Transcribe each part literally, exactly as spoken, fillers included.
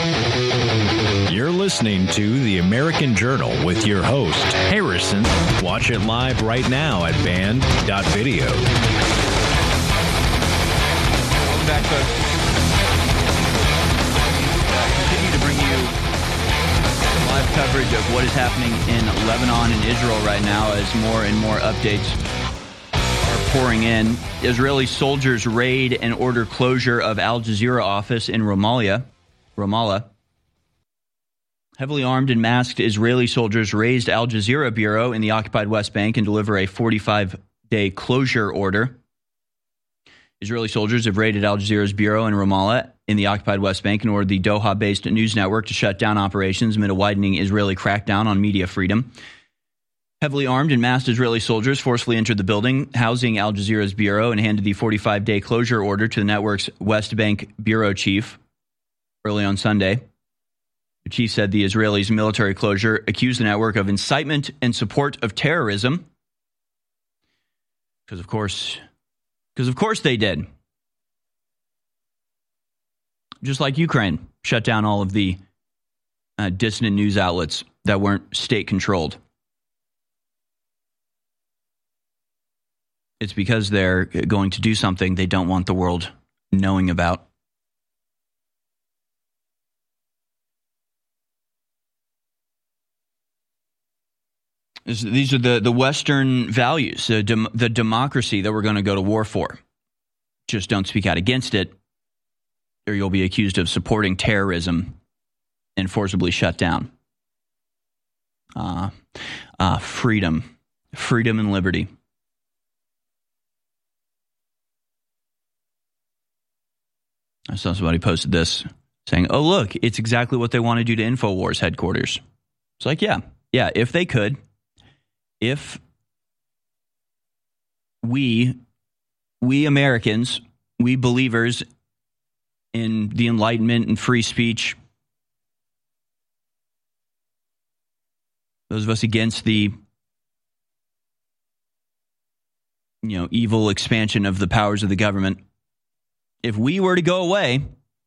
You're listening to The American Journal with your host, Harrison. Watch it live right now at band dot video. Welcome back, folks. Uh, continue to bring you live coverage of what is happening in Lebanon and Israel right now as more and more updates are pouring in. Israeli soldiers raid and order closure of Al Jazeera office in Ramallah. Ramallah. Heavily armed and masked Israeli soldiers raised Al Jazeera bureau in the occupied West Bank and deliver a forty-five day closure order. Israeli soldiers have raided Al Jazeera's bureau in Ramallah in the occupied West Bank and ordered the Doha-based news network to shut down operations amid a widening Israeli crackdown on media freedom. Heavily armed and masked Israeli soldiers forcefully entered the building housing Al Jazeera's bureau and handed the forty-five day closure order to the network's West Bank bureau chief early on Sunday. The chief said the Israelis' military closure accused the network of incitement and support of terrorism. Because of course, because of course they did. Just like Ukraine shut down all of the uh, dissident news outlets that weren't state-controlled. It's because they're going to do something they don't want the world knowing about. These are the, the Western values, the, dem- the democracy that we're going to go to war for. Just don't speak out against it, or you'll be accused of supporting terrorism and forcibly shut down. Uh, uh, freedom. Freedom and liberty. I saw somebody posted this saying, oh, look, it's exactly what they want to do to InfoWars headquarters. It's like, yeah, yeah, if they could. If we, we Americans, we believers in the Enlightenment and free speech, those of us against the, you know, evil expansion of the powers of the government, if we were to go away,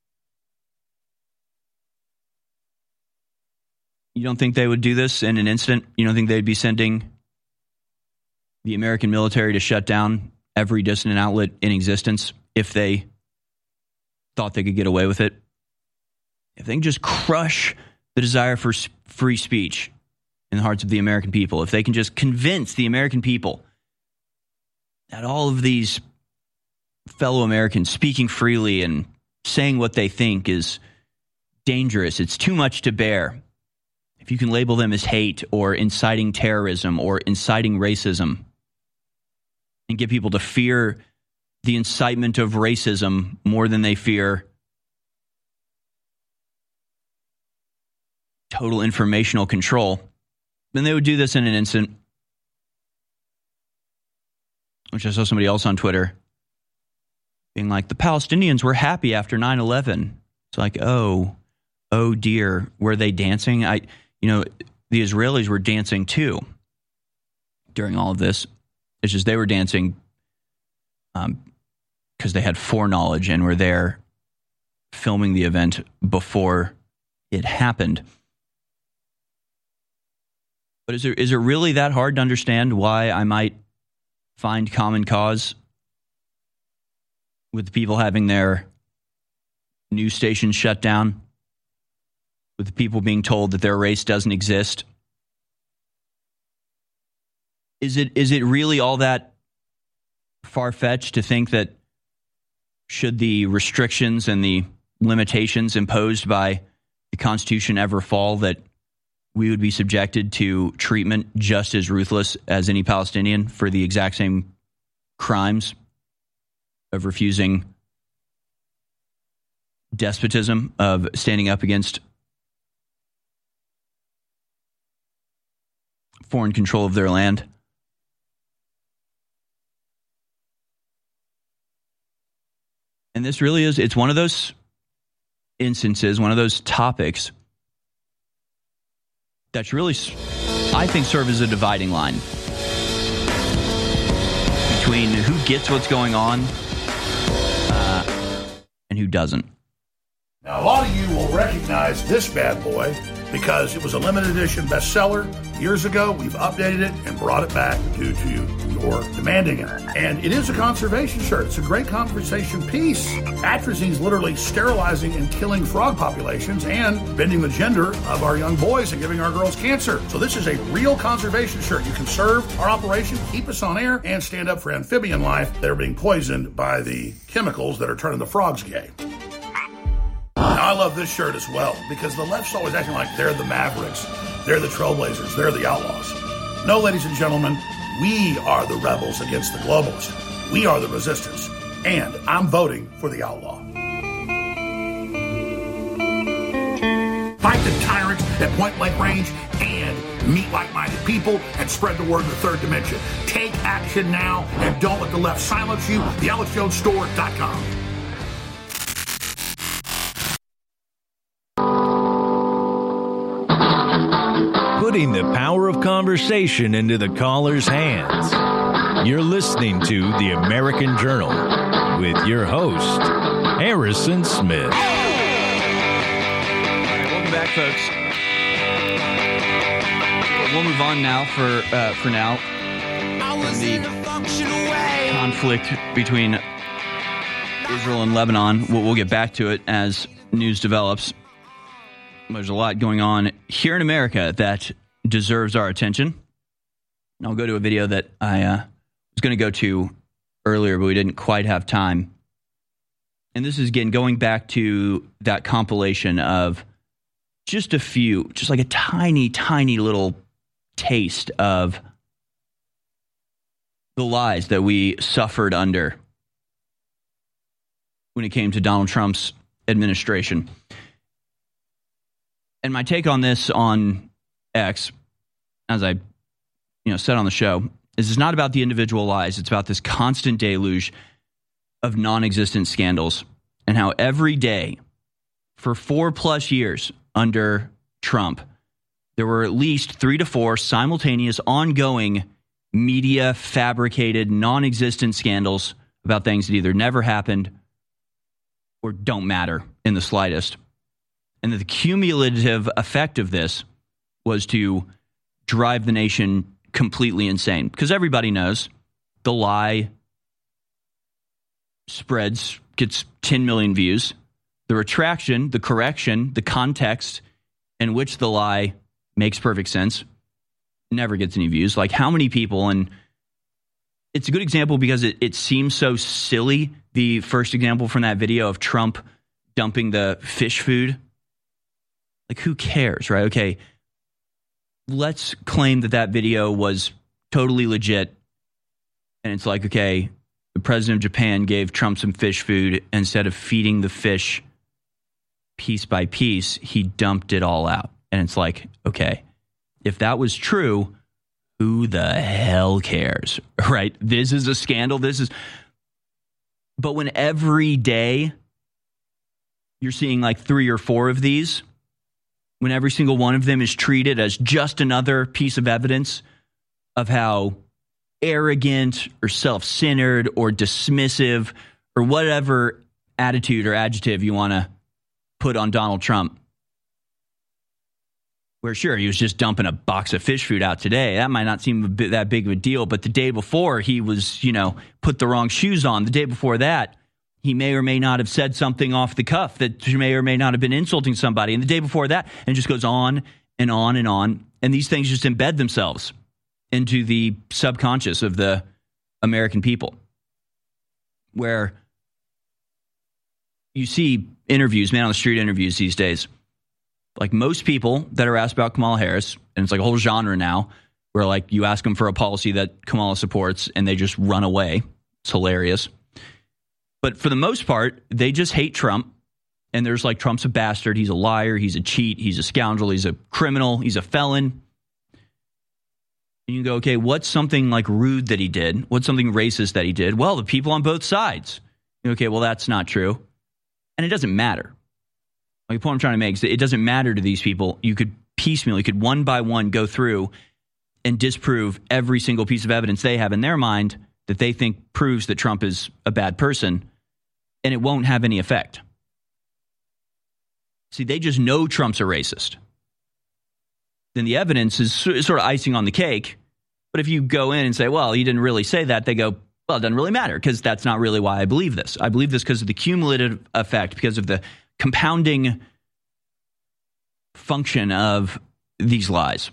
you don't think they would do this in an instant? You don't think they'd be sending the American military to shut down every dissident outlet in existence if they thought they could get away with it? If they can just crush the desire for free speech in the hearts of the American people, if they can just convince the American people that all of these fellow Americans speaking freely and saying what they think is dangerous, it's too much to bear. If you can label them as hate or inciting terrorism or inciting racism and get people to fear the incitement of racism more than they fear total informational control, then they would do this in an instant. Which I saw somebody else on Twitter being like, the Palestinians were happy after nine eleven. It's like, oh, oh dear, were they dancing? I, you know, the Israelis were dancing too during all of this. It's just they were dancing um, because they had foreknowledge and were there filming the event before it happened. But is it, is it really that hard to understand why I might find common cause with people having their news stations shut down, with people being told that their race doesn't exist? Is it is it really all that far-fetched to think that should the restrictions and the limitations imposed by the Constitution ever fall, that we would be subjected to treatment just as ruthless as any Palestinian for the exact same crimes of refusing despotism, of standing up against foreign control of their land? And this really is, it's one of those instances, one of those topics that's really, I think, serve as a dividing line between who gets what's going on uh, and who doesn't. Now, a lot of you will recognize this bad boy because it was a limited edition bestseller years ago. We've updated it and brought it back due to your demanding it. And it is a conservation shirt. It's a great conversation piece. Atrazine is literally sterilizing and killing frog populations and bending the gender of our young boys and giving our girls cancer. So this is a real conservation shirt. You can serve our operation, keep us on air, and stand up for amphibian life that are being poisoned by the chemicals that are turning the frogs gay. Now, I love this shirt as well because the left's always acting like they're the Mavericks, they're the Trailblazers, they're the Outlaws. No, ladies and gentlemen, we are the rebels against the globalists. We are the resistance, and I'm voting for the outlaw. Fight the tyrants at point-blank range and meet like-minded people and spread the word in the third dimension. Take action now and don't let the left silence you. the alex jones store dot com. Putting the power of conversation into the caller's hands. You're listening to The American Journal with your host, Harrison Smith. All right, welcome back, folks. We'll move on now for uh, for now from the conflict between Israel and Lebanon. We'll, we'll get back to it as news develops. There's a lot going on here in America that deserves our attention. I'll go to a video that I uh, was going to go to earlier, but we didn't quite have time. And this is, again, going back to that compilation of just a few, just like a tiny, tiny little taste of the lies that we suffered under when it came to Donald Trump's administration. And my take on this on X, as I you know said on the show, is it's not about the individual lies. It's about this constant deluge of non-existent scandals and how every day for four plus years under Trump, there were at least three to four simultaneous ongoing media fabricated non-existent scandals about things that either never happened or don't matter in the slightest. And the cumulative effect of this was to drive the nation completely insane. Because everybody knows the lie spreads, gets ten million views. The retraction, the correction, the context in which the lie makes perfect sense never gets any views. Like how many people, and it's a good example because it, it seems so silly. The first example from that video of Trump dumping the fish food. Like, who cares, right? Okay, let's claim that that video was totally legit. And it's like, okay, the president of Japan gave Trump some fish food. Instead of feeding the fish piece by piece, he dumped it all out. And it's like, okay, if that was true, who the hell cares, right? This is a scandal. This is. But when every day you're seeing like three or four of these, when every single one of them is treated as just another piece of evidence of how arrogant or self-centered or dismissive or whatever attitude or adjective you want to put on Donald Trump, where sure, he was just dumping a box of fish food out today. That might not seem a bit, that big of a deal, but the day before he was, you know, put the wrong shoes on. The day before that, he may or may not have said something off the cuff that may or may not have been insulting somebody. And the day before that, and it just goes on and on and on. And these things just embed themselves into the subconscious of the American people, where you see interviews, man on the street interviews these days. Like most people that are asked about Kamala Harris, and it's like a whole genre now, where like you ask them for a policy that Kamala supports and they just run away. It's hilarious. But for the most part, they just hate Trump. And there's like, Trump's a bastard. He's a liar. He's a cheat. He's a scoundrel. He's a criminal. He's a felon. And you go, okay, what's something like rude that he did? What's something racist that he did? Well, the people on both sides. Okay, well, that's not true. And it doesn't matter. Like, the point I'm trying to make is that it doesn't matter to these people. You could piecemeal, you could one by one go through and disprove every single piece of evidence they have in their mind that they think proves that Trump is a bad person, and it won't have any effect. See, they just know Trump's a racist. Then the evidence is sort of icing on the cake. But if you go in and say, well, he didn't really say that, they go, well, it doesn't really matter because that's not really why I believe this. I believe this because of the cumulative effect, because of the compounding function of these lies.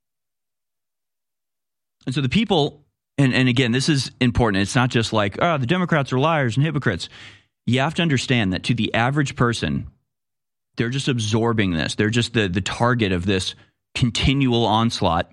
And so the people, and, and again, this is important. It's not just like, oh, the Democrats are liars and hypocrites. You have to understand that to the average person, they're just absorbing this. They're just the, the target of this continual onslaught.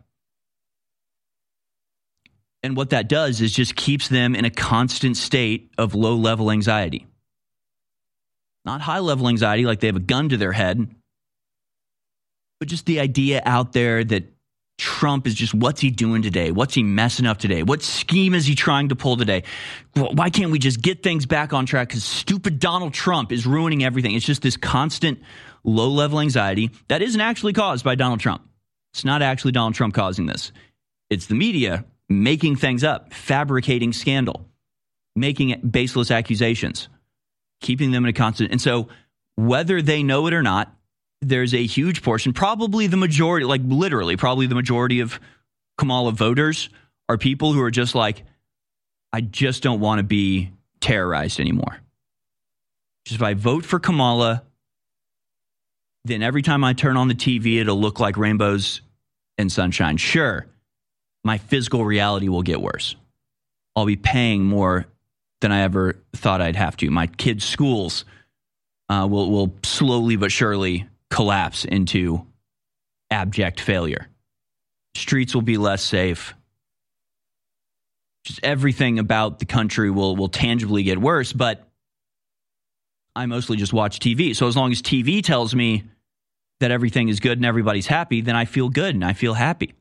And what that does is just keeps them in a constant state of low-level anxiety. Not high-level anxiety like they have a gun to their head, but just the idea out there that Trump is just, what's he doing today? What's he messing up today? What scheme is he trying to pull today? Why can't we just get things back on track? Because stupid Donald Trump is ruining everything. It's just this constant low-level anxiety that isn't actually caused by Donald Trump. It's not actually Donald Trump causing this. It's the media making things up, fabricating scandal, making baseless accusations, keeping them in a constant. And so whether they know it or not, there's a huge portion, probably the majority, like literally probably the majority of Kamala voters are people who are just like, I just don't want to be terrorized anymore. Just if I vote for Kamala, then every time I turn on the T V, it'll look like rainbows and sunshine. Sure, my physical reality will get worse. I'll be paying more than I ever thought I'd have to. My kids' schools uh, will, will slowly but surely collapse into abject failure. Streets will be less safe. Just everything about the country will, will tangibly get worse, but I mostly just watch T V. So as long as T V tells me that everything is good and everybody's happy, then I feel good and I feel happy.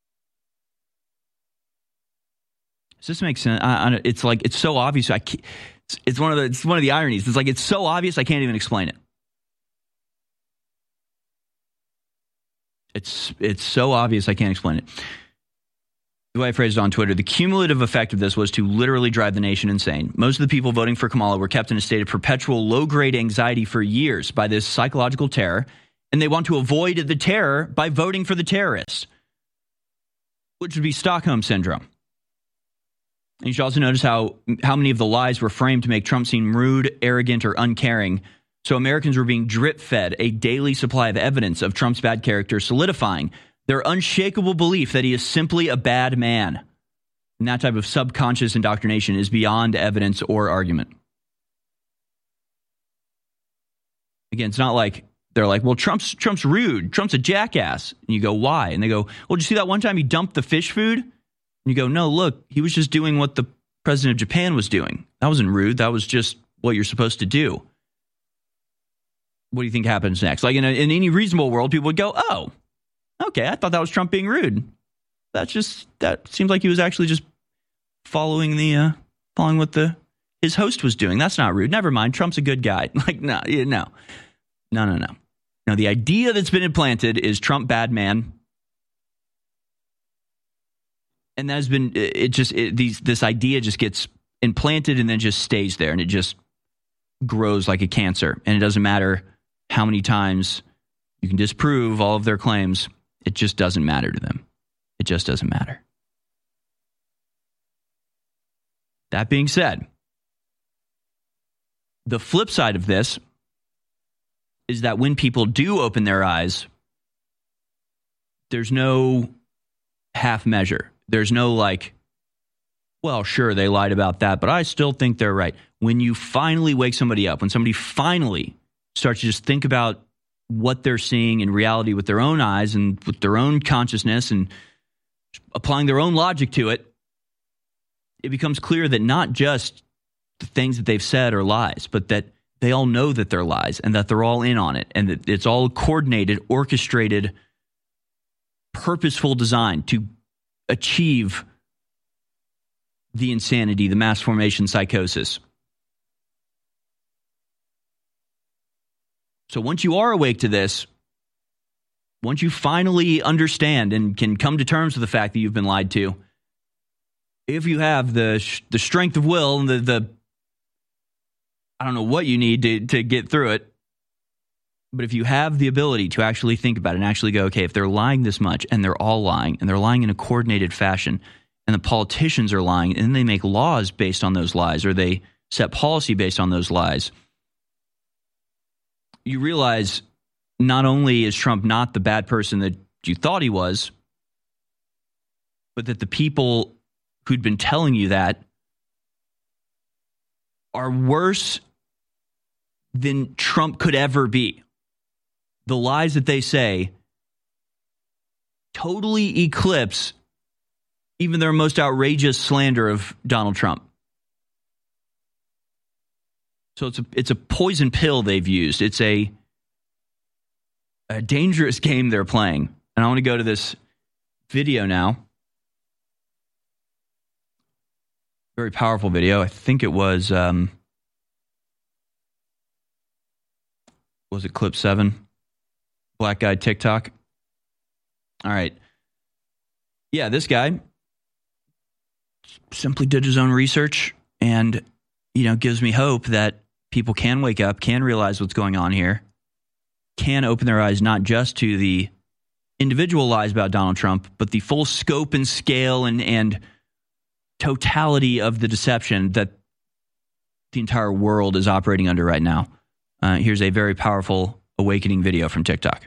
Does this make sense? I, I, it's like, it's so obvious. I can't, it's, it's one of the, it's one of the ironies. It's like, it's so obvious, I can't even explain it. It's, it's so obvious, I can't explain it. The way I phrased it on Twitter, the cumulative effect of this was to literally drive the nation insane. Most of the people voting for Kamala were kept in a state of perpetual low-grade anxiety for years by this psychological terror, and they want to avoid the terror by voting for the terrorists, which would be Stockholm Syndrome. And you should also notice how, how many of the lies were framed to make Trump seem rude, arrogant, or uncaring. So Americans were being drip-fed a daily supply of evidence of Trump's bad character, solidifying their unshakable belief that he is simply a bad man. And that type of subconscious indoctrination is beyond evidence or argument. Again, it's not like they're like, well, Trump's Trump's rude. Trump's a jackass. And you go, why? And they go, well, did you see that one time he dumped the fish food? And you go, no, look, he was just doing what the president of Japan was doing. That wasn't rude. That was just what you're supposed to do. What do you think happens next? Like in, a, in any reasonable world, people would go, oh, okay, I thought that was Trump being rude. That's just, that seems like he was actually just following the, uh, following what the, his host was doing. That's not rude. Never mind. Trump's a good guy. Like, no, no, no, no, no. No, the idea that's been implanted is Trump bad man. And that has been, it just, it, these, this idea just gets implanted and then just stays there and it just grows like a cancer. And it doesn't matter how many times you can disprove all of their claims. It just doesn't matter to them. It just doesn't matter. That being said, the flip side of this is that when people do open their eyes, there's no half measure. There's no like, well, sure, they lied about that, but I still think they're right. When you finally wake somebody up, when somebody finally starts to just think about what they're seeing in reality with their own eyes and with their own consciousness and applying their own logic to it, it becomes clear that not just the things that they've said are lies, but that they all know that they're lies and that they're all in on it and that it's all coordinated, orchestrated, purposeful design to achieve the insanity, the mass formation psychosis. So once you are awake to this, once you finally understand and can come to terms with the fact that you've been lied to, if you have the the strength of will and the, the I don't know what you need to, to get through it, But if you have the ability to actually think about it and actually go, okay, if they're lying this much and they're all lying and they're lying in a coordinated fashion and the politicians are lying and then they make laws based on those lies or they set policy based on those lies, you realize not only is Trump not the bad person that you thought he was, but that the people who'd been telling you that are worse than Trump could ever be. The lies that they say totally eclipse even their most outrageous slander of Donald Trump. So it's a it's a poison pill they've used. It's a a dangerous game they're playing. And I want to go to this video now. Very powerful video. I think it was um, was it clip seven? Black guy TikTok. All right. Yeah, this guy simply did his own research and, you know, gives me hope that people can wake up, can realize what's going on here, can open their eyes not just to the individual lies about Donald Trump, but the full scope and scale and, and totality of the deception that the entire world is operating under right now. Uh, here's a very powerful awakening video from TikTok.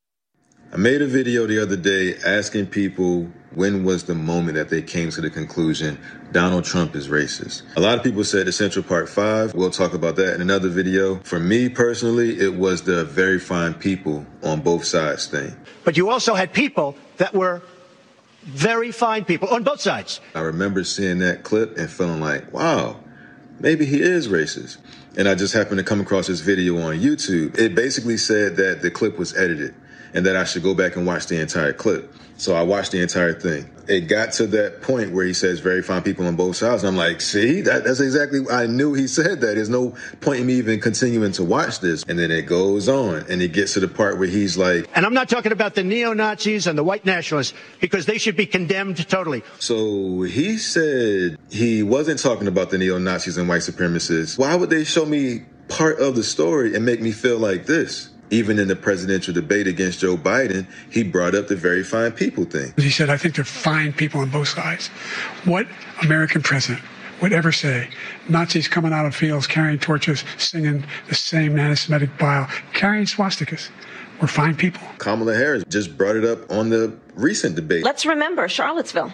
I made a video the other day asking people when was the moment that they came to the conclusion Donald Trump is racist. A lot of people said the Central Park Five. We'll talk about that in another video. For me personally, it was the very fine people on both sides thing. But you also had people that were very fine people on both sides. I remember seeing that clip and feeling like, wow, maybe he is racist. And I just happened to come across this video on YouTube. It basically said that the clip was edited and that I should go back and watch the entire clip. So I watched the entire thing. It got to that point where he says very fine people on both sides. And I'm like, see, that, that's exactly, I knew he said that. There's no point in me even continuing to watch this. And then it goes on and it gets to the part where he's like. And I'm not talking about the neo-Nazis and the white nationalists because they should be condemned totally. So he said he wasn't talking about the neo-Nazis and white supremacists. Why would they show me part of the story and make me feel like this? Even in the presidential debate against Joe Biden, he brought up the very fine people thing. He said, I think they're fine people on both sides. What American president would ever say, Nazis coming out of fields, carrying torches, singing the same anti-Semitic bile, carrying swastikas, were fine people? Kamala Harris just brought it up on the recent debate. Let's remember Charlottesville,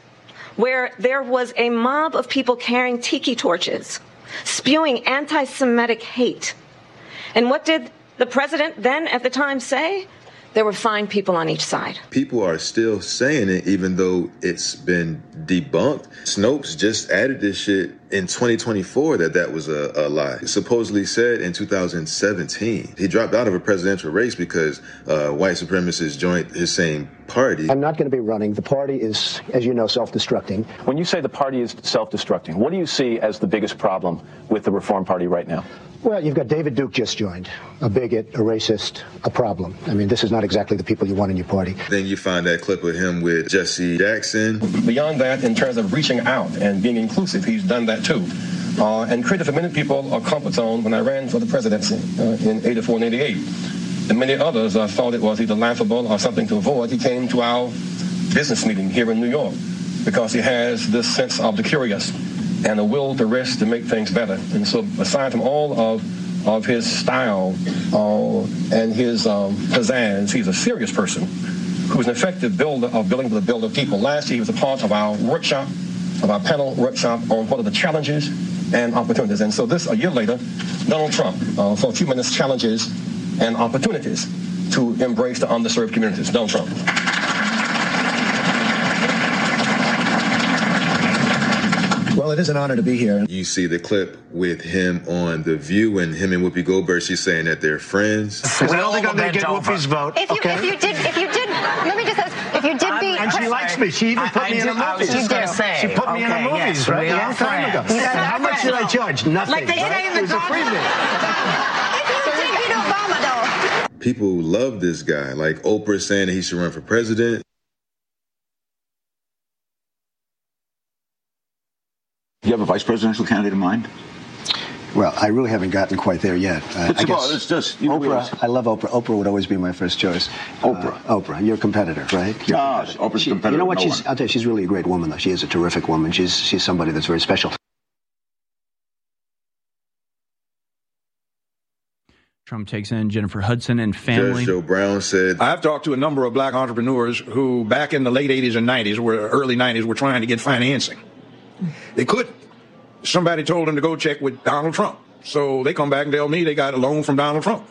where there was a mob of people carrying tiki torches, spewing anti-Semitic hate. And what did the president then at the time say? There were fine people on each side. People are still saying it, even though it's been debunked. Snopes just added this shit in twenty twenty-four that that was a, a lie. It supposedly said in two thousand seventeen. He dropped out of a presidential race because uh, white supremacists joined his same party. I'm not going to be running. The party is, as you know, self-destructing. When you say the party is self-destructing, what do you see as the biggest problem with the Reform Party right now? Well, you've got David Duke just joined, a bigot, a racist, a problem. I mean, this is not exactly the people you want in your party. Then you find that clip of him with Jesse Jackson. Beyond that, in terms of reaching out and being inclusive, he's done that too. Uh, and created for many people a comfort zone when I ran for the presidency uh, in eighty-four and eighty-eight. And many others uh, thought it was either laughable or something to avoid. He came to our business meeting here in New York because he has this sense of the curious and a will to risk to make things better. And so aside from all of, of his style uh, and his um, pizzazz, he's a serious person who's an effective builder of building the build of people. Last year, he was a part of our workshop, of our panel workshop on what are the challenges and opportunities. And so this, a year later, Donald Trump, uh, for a few minutes, challenges and opportunities to embrace the underserved communities. Donald Trump. Well, it is an honor to be here. You see the clip with him on The View and him and Whoopi Goldberg. She's saying that they're friends. I don't think I'm going to get Whoopi's vote. If you, okay? if you did, if you did, let me just ask, if you did be, and she likes me. She even I, put I me do, in a movie. You do. Say, she put me okay, in a movies, yes, right? A long time ago. You and how much did I charge? Nothing. Like they right? say in the It was a freebie. If you did beat Obama, though. People love this guy. Like Oprah saying that he should run for president. Do you have a vice presidential candidate in mind? Well, I really haven't gotten quite there yet. Uh, I guess it's just you Oprah. realize. I love Oprah. Oprah would always be my first choice. Oprah. Uh, Oprah, your competitor, right? Your Ah, competitor. Oprah's She- competitor. You know what? No she's. one. I'll tell you, she's really a great woman, though. She is a terrific woman. She's she's somebody that's very special. Trump takes in Jennifer Hudson and family. Judge Joe Brown said, I've talked to a number of black entrepreneurs who back in the late eighties and nineties, were early nineties, were trying to get financing. They couldn't. Somebody told them to go check with Donald Trump. So they come back and tell me they got a loan from Donald Trump.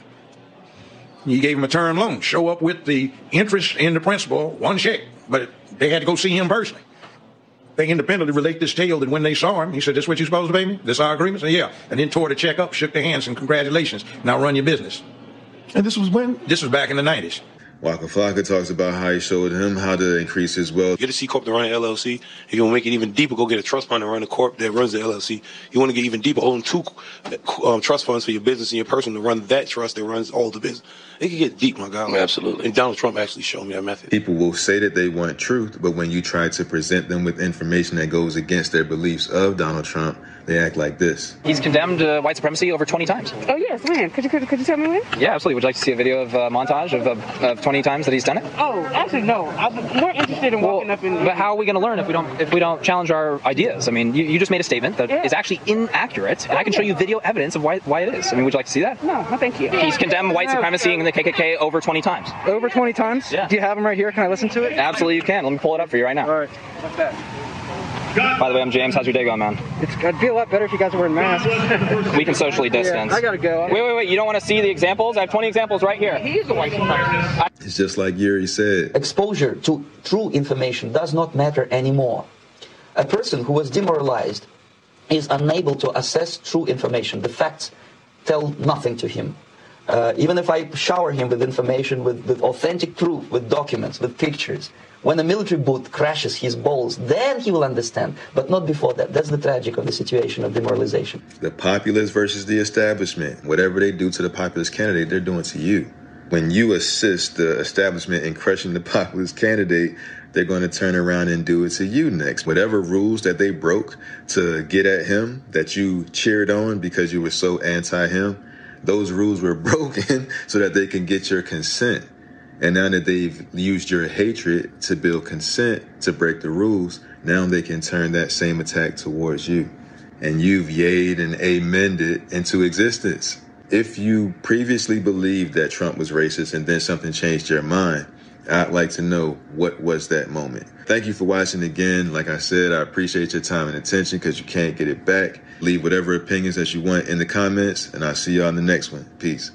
He gave them a term loan. Show up with the interest in the principal, one check. But they had to go see him personally. They independently relate this tale that when they saw him, he said, this what you're supposed to pay me? This our agreement? I said, yeah. And then tore the check up, shook their hands, and congratulations. Now run your business. And this was when? This was back in the nineties. Waka Flocka talks about how he showed him how to increase his wealth. Get a C Corp to run an L L C. If you want to make it even deeper, go get a trust fund to run a corp that runs the L L C. You want to get even deeper, own two um, trust funds for your business and your person to run that trust that runs all the business. It can get deep, my God. Absolutely. And Donald Trump actually showed me that method. People will say that they want truth, but when you try to present them with information that goes against their beliefs of Donald Trump, they act like this. He's condemned uh, white supremacy over twenty times. Oh, yes, when? Could you, could, could you tell me when? Yeah, absolutely. Would you like to see a video of a montage of, of, of twenty times that he's done it? Oh, actually, no. I'm more interested in walking up in... But how are we going to learn if we don't if we don't challenge our ideas? I mean, you, you just made a statement that Yeah. is actually inaccurate, and I can show you video evidence of why why it is. I mean, would you like to see that? No, no, thank you. He's condemned white supremacy and the K K K over twenty times. Over twenty times? Yeah. Do you have them right here? Can I listen to it? Absolutely, you can. Let me pull it up for you right now. All right. What's that? By the way, I'm James. How's your day going, man? It's, it'd be a lot better if you guys were wearing masks. We can socially distance. Yeah, I gotta go. Wait, wait, wait. You don't want to see the examples? I have twenty examples right here. He is a white supremacist. It's just like Yuri said. Exposure to true information does not matter anymore. A person who was demoralized is unable to assess true information. The facts tell nothing to him. Uh, even if I shower him with information, with, with authentic proof, with documents, with pictures, when a military boot crashes his balls, then he will understand, but not before that. That's the tragic of the situation of demoralization. The populace versus the establishment. Whatever they do to the populist candidate, they're doing to you. When you assist the establishment in crushing the populist candidate, they're going to turn around and do it to you next. Whatever rules that they broke to get at him, that you cheered on because you were so anti-him, those rules were broken so that they can get your consent. And now that they've used your hatred to build consent to break the rules, now they can turn that same attack towards you. And you've yayed and amened it into existence. If you previously believed that Trump was racist and then something changed your mind, I'd like to know what was that moment. Thank you for watching again. Like I said, I appreciate your time and attention because you can't get it back. Leave whatever opinions that you want in the comments, and I'll see you on the next one. Peace.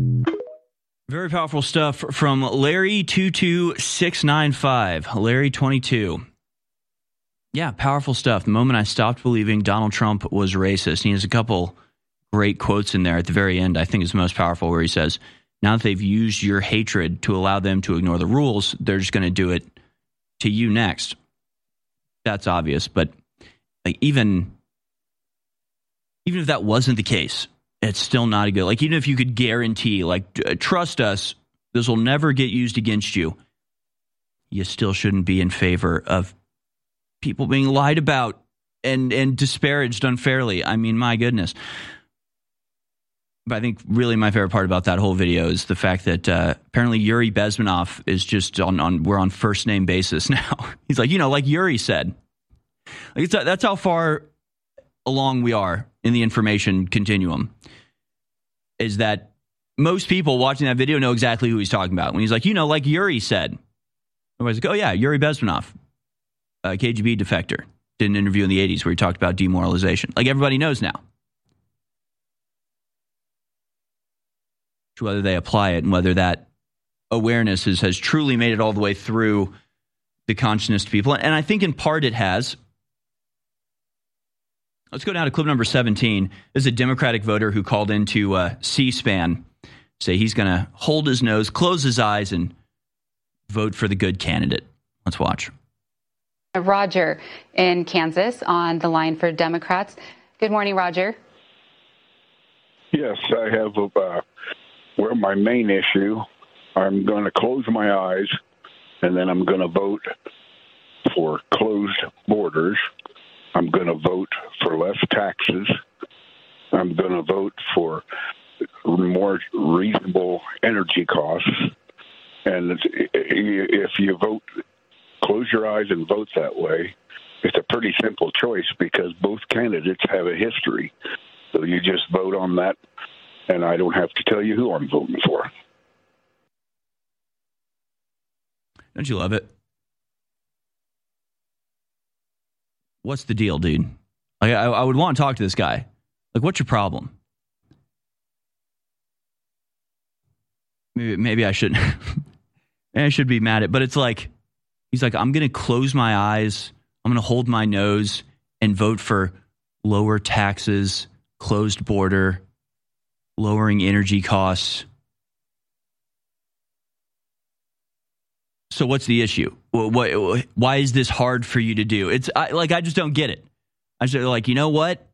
Very powerful stuff from Larry two two six nine five. Larry twenty-two. Yeah, powerful stuff. The moment I stopped believing Donald Trump was racist. He has a couple great quotes in there at the very end. I think is the most powerful, where he says, now that they've used your hatred to allow them to ignore the rules, they're just going to do it to you next. That's obvious. But like even, even if that wasn't the case, it's still not a good, like, even if you could guarantee, like, uh, trust us, this will never get used against you, you still shouldn't be in favor of people being lied about and, and disparaged unfairly. I mean, my goodness. But I think really my favorite part about that whole video is the fact that uh, apparently Yuri Bezmenov is just on, on, we're on first name basis now. He's like, you know, like Yuri said, like it's, that's how far along we are in the information continuum, is that most people watching that video know exactly who he's talking about. When he's like, you know, like Yuri said, everybody's like, oh yeah, Yuri Bezmenov, a K G B defector, did an interview in the eighties where he talked about demoralization. Like everybody knows now. Whether they apply it and whether that awareness is, has truly made it all the way through the consciousness to people. And I think in part it has. Let's go down to clip number seventeen. This is a Democratic voter who called into uh, C-SPAN, say he's going to hold his nose, close his eyes, and vote for the good candidate. Let's watch. Roger in Kansas on the line for Democrats. Good morning, Roger. Yes, I have a, uh, where my main issue, I'm going to close my eyes, and then I'm going to vote for closed borders. I'm going to vote for less taxes, I'm going to vote for more reasonable energy costs. And it's, if you vote, close your eyes and vote that way, it's a pretty simple choice because both candidates have a history. So you just vote on that, and I don't have to tell you who I'm voting for. Don't you love it? What's the deal, dude? Like, I, I would want to talk to this guy. Like, what's your problem? Maybe, maybe I shouldn't. I should be mad at, but it's like, he's like, I'm going to close my eyes. I'm going to hold my nose and vote for lower taxes, closed border, lowering energy costs. So what's the issue? What, why is this hard for you to do? It's I, like, I just don't get it. I just like, you know what?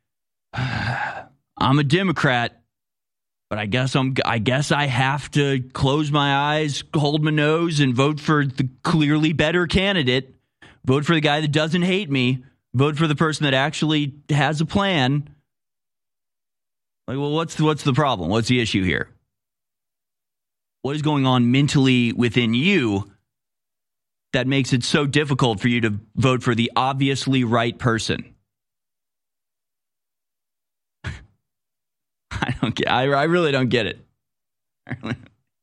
I'm a Democrat, but I guess I'm. I guess I have to close my eyes, hold my nose, and vote for the clearly better candidate. Vote for the guy that doesn't hate me. Vote for the person that actually has a plan. Like, well, what's what's the problem? What's the issue here? What is going on mentally within you that makes it so difficult for you to vote for the obviously right person? I don't get. I, I really don't get it. I was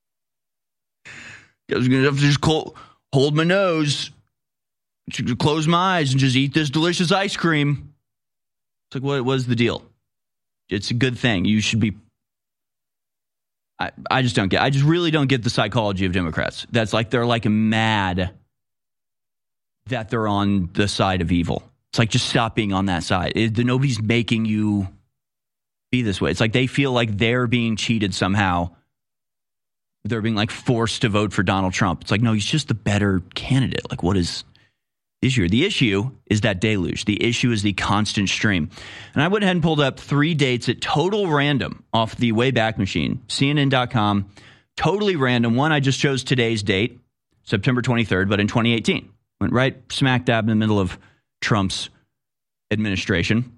gonna have to just clo- hold my nose, close my eyes, and just eat this delicious ice cream. It's like, what was the deal? It's a good thing. You should be. I, I just don't get. I just really don't get the psychology of Democrats. That's like they're like mad that they're on the side of evil. It's like, just stop being on that side. It, nobody's making you be this way. It's like they feel like they're being cheated somehow. They're being like forced to vote for Donald Trump. It's like, no, he's just the better candidate. Like, what is the issue? The issue is that deluge. The issue is the constant stream. And I went ahead and pulled up three dates at total random off the Wayback Machine, C N N dot com. Totally random. One, I just chose today's date, September twenty-third, but in twenty eighteen. Went right smack dab in the middle of Trump's administration.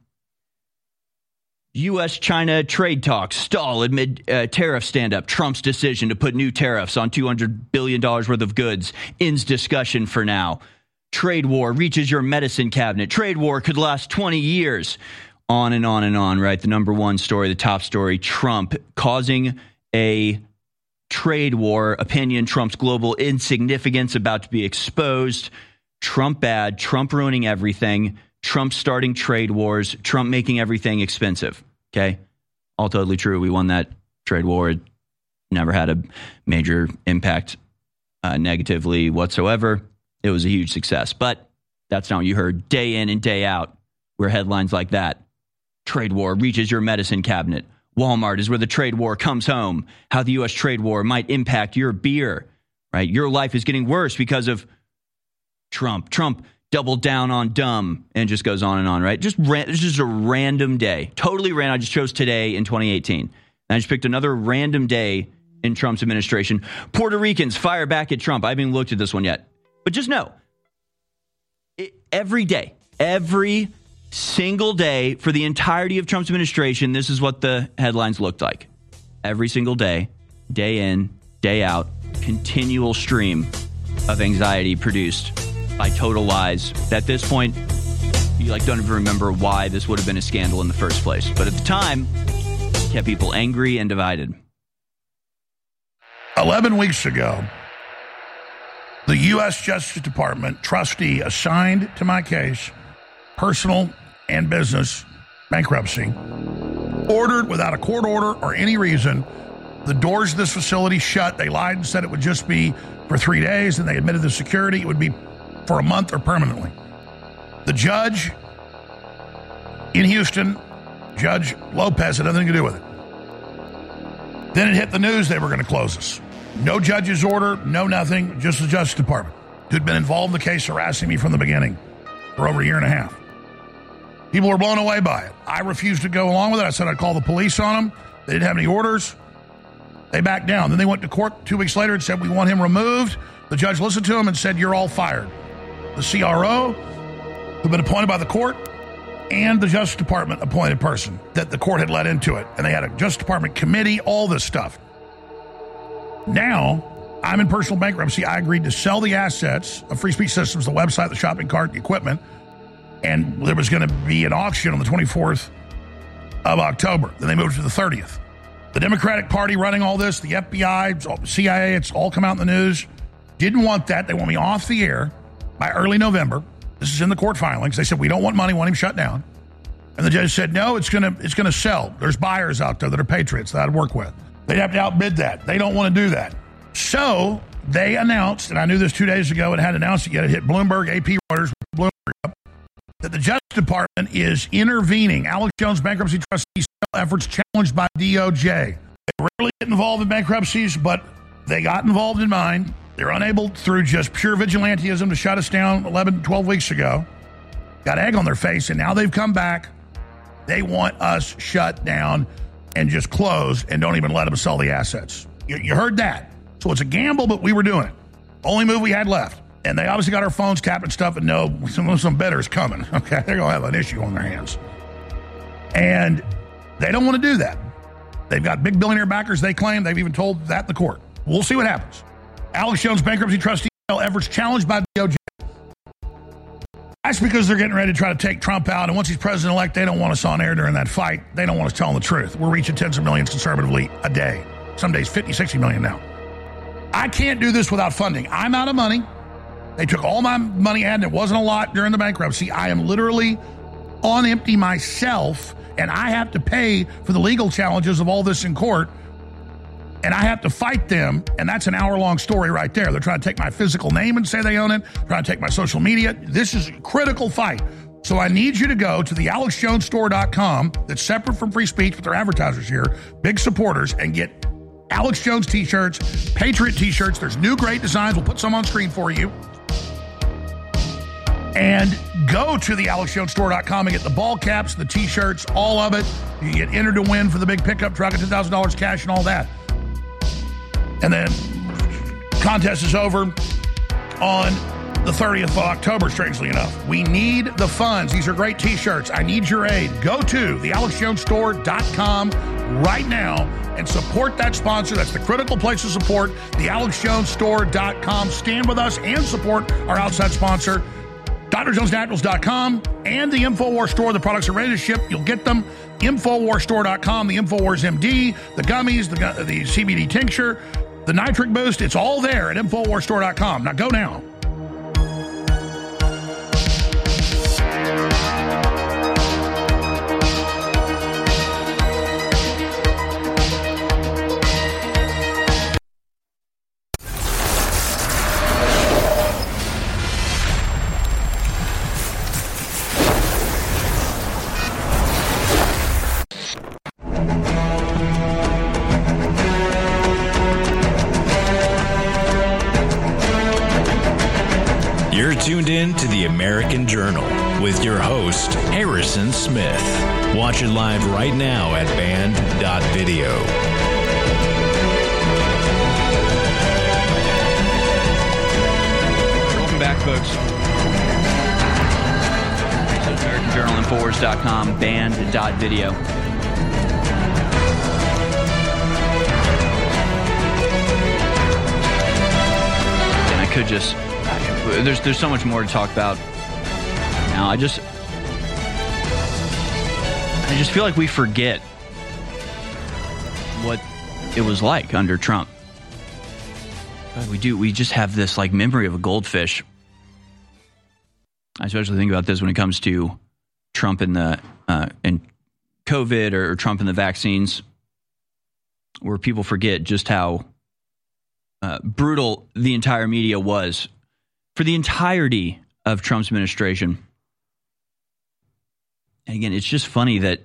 U S China trade talks stall amid uh, tariff stand-up. Trump's decision to put new tariffs on two hundred billion dollars worth of goods ends discussion for now. Trade war reaches your medicine cabinet. Trade war could last twenty years. On and on and on, right? The number one story, the top story, Trump causing a trade war. Opinion, Trump's global insignificance about to be exposed. Trump bad, Trump ruining everything. Trump starting trade wars, Trump making everything expensive. Okay. All totally true. We won that trade war. It never had a major impact uh, negatively whatsoever. It was a huge success. But that's not what you heard day in and day out, where headlines like that. Trade war reaches your medicine cabinet. Walmart is where the trade war comes home. How the U S trade war might impact your beer, right? Your life is getting worse because of Trump. Trump doubled down on dumb, and just goes on and on, right? Just ran, this is a random day. Totally random. I just chose today in twenty eighteen. And I just picked another random day in Trump's administration. Puerto Ricans fire back at Trump. I haven't even looked at this one yet. But just know, it, every day, every single day for the entirety of Trump's administration, this is what the headlines looked like. Every single day, day in, day out, continual stream of anxiety produced by total lies. At this point, you like don't even remember why this would have been a scandal in the first place. But at the time, it kept people angry and divided. Eleven weeks ago, the U S Justice Department trustee assigned to my case, personal and business bankruptcy, ordered without a court order or any reason the doors of this facility shut. They lied and said it would just be for three days, and they admitted the security. It would be for a month or permanently. The judge in Houston, Judge Lopez, had nothing to do with it. Then it hit the news they were going to close us. No judge's order, no nothing, just the Justice Department, who'd been involved in the case, harassing me from the beginning for over a year and a half. People were blown away by it. I refused to go along with it. I said I'd call the police on them. They didn't have any orders. They backed down. Then they went to court two weeks later and said, we want him removed. The judge listened to him and said, you're all fired. The C R O, who'd been appointed by the court, and the Justice Department appointed person that the court had let into it. And they had a Justice Department committee, all this stuff. Now, I'm in personal bankruptcy. I agreed to sell the assets of Free Speech Systems, the website, the shopping cart, the equipment. And there was going to be an auction on the twenty-fourth of October. Then they moved to the thirtieth. The Democratic Party running all this, the F B I, C I A, it's all come out in the news. Didn't want that. They want me off the air by early November. This is in the court filings. They said, we don't want money, want him shut down. And the judge said, no, it's going to it's going to sell. There's buyers out there that are patriots that I'd work with. They'd have to outbid that. They don't want to do that. So they announced, and I knew this two days ago and hadn't announced it yet, it hit Bloomberg, A P, Reuters, Bloomberg up, that the Justice Department is intervening. Alex Jones bankruptcy trustee efforts challenged by D O J. They rarely get involved in bankruptcies, but they got involved in mine. They're unable, through just pure vigilantism, to shut us down eleven, twelve weeks ago. Got egg on their face, and now they've come back. They want us shut down and just closed and don't even let them sell the assets. You, you heard that. So it's a gamble, but we were doing it. Only move we had left. And they obviously got our phones tapping stuff and know some, some bidders coming. Okay, they're going to have an issue on their hands. And they don't want to do that. They've got big billionaire backers, they claim. They've even told that in the court. We'll see what happens. Alex Jones bankruptcy trustee efforts challenged by D O J. That's because they're getting ready to try to take Trump out, and once he's president-elect, they don't want us on air during that fight. They don't want us telling the truth. We're reaching tens of millions conservatively a day. Some days fifty, sixty million now. I can't do this without funding. I'm out of money. They took all my money and it wasn't a lot during the bankruptcy. I am literally on empty myself, and I have to pay for the legal challenges of all this in court. And I have to fight them, and that's an hour-long story right there. They're trying to take my physical name and say they own it, trying to take my social media. This is a critical fight. So I need you to go to the alex jones store dot com, that's separate from free speech, but they're advertisers here, big supporters, and get Alex Jones t-shirts, Patriot t-shirts. There's new great designs. We'll put some on screen for you. And go to the alex jones store dot com and get the ball caps, the t-shirts, all of it. You get entered to win for the big pickup truck at ten thousand dollars cash and all that. And then contest is over on the thirtieth of October, strangely enough. We need the funds. These are great t-shirts. I need your aid. Go to the alex jones store dot com right now and support that sponsor. That's the critical place to support, the alex jones store dot com. Stand with us and support our outside sponsor, D R jones naturals dot com, and the InfoWars store. The products are ready to ship. You'll get them. infowars store dot com, the InfoWars M D, the gummies, the, the C B D tincture, the nitric boost. It's all there at infowars store dot com. Now go now. Tuned in to the American Journal with your host, Harrison Smith. Watch it live right now at band dot video. Welcome back, folks. So American Journal, Infowars dot com, band dot video. And I could just... There's there's so much more to talk about. Now, I just I just feel like we forget what it was like under Trump. We do. We just have this like memory of a goldfish. I especially think about this when it comes to Trump and the uh, and COVID or, or Trump and the vaccines, where people forget just how uh, brutal the entire media was for the entirety of Trump's administration. And again, it's just funny that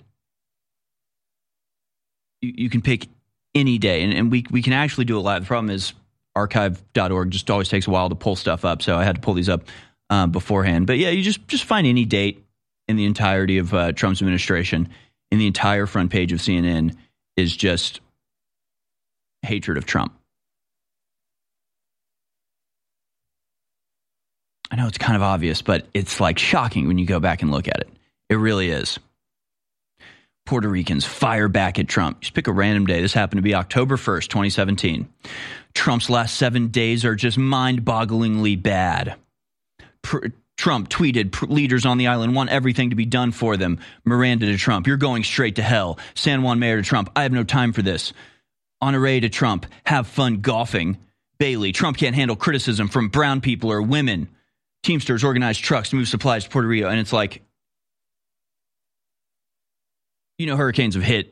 you, you can pick any day, and, and we we can actually do it live. The problem is archive dot org just always takes a while to pull stuff up, so I had to pull these up uh, beforehand. But yeah, you just, just find any date in the entirety of uh, Trump's administration, and the entire front page of C N N is just hatred of Trump. I know it's kind of obvious, but it's like shocking when you go back and look at it. It really is. Puerto Ricans fire back at Trump. Just pick a random day. This happened to be October first, twenty seventeen. Trump's last seven days are just mind-bogglingly bad. Pr- Trump tweeted, leaders on the island want everything to be done for them. Miranda to Trump, you're going straight to hell. San Juan Mayor to Trump, I have no time for this. Honore to Trump, have fun golfing. Bailey, Trump can't handle criticism from brown people or women. Teamsters organize trucks to move supplies to Puerto Rico. And it's like, you know, hurricanes have hit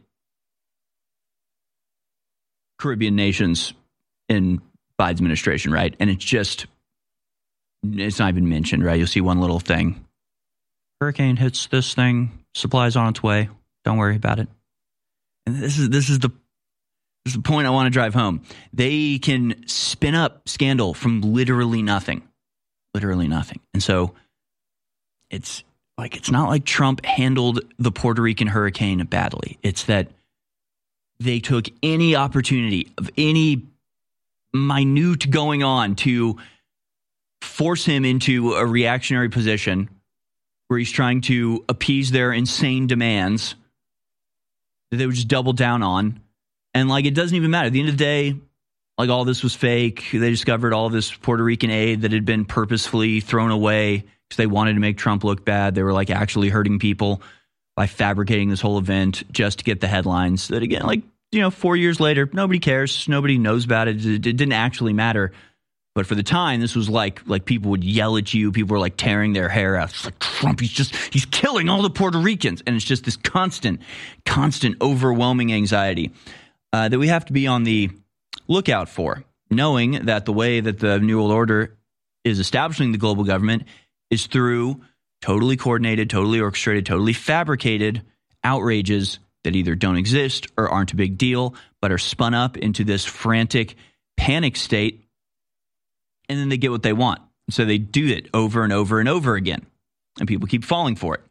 Caribbean nations in Biden's administration, right? And it's just, it's not even mentioned, right? You'll see one little thing. Hurricane hits this thing, supplies on its way. Don't worry about it. And this is this is the this is the point I want to drive home. They can spin up scandal from literally nothing. Literally nothing. And so it's like, it's not like Trump handled the Puerto Rican hurricane badly. It's that they took any opportunity of any minute going on to force him into a reactionary position where he's trying to appease their insane demands that they would just double down on. And like, it doesn't even matter. At the end of the day, like, all this was fake. They discovered all of this Puerto Rican aid that had been purposefully thrown away because they wanted to make Trump look bad. They were like actually hurting people by fabricating this whole event just to get the headlines that, again, like, you know, four years later, nobody cares. Nobody knows about it. It didn't actually matter. But for the time, this was like like people would yell at you. People were like tearing their hair out. It's like, Trump, he's just he's killing all the Puerto Ricans. And it's just this constant, constant, overwhelming anxiety uh, that we have to be on the lookout for, knowing that the way that the New World Order is establishing the global government is through totally coordinated, totally orchestrated, totally fabricated outrages that either don't exist or aren't a big deal, but are spun up into this frantic panic state. And then they get what they want. So they do it over and over and over again. And people keep falling for it.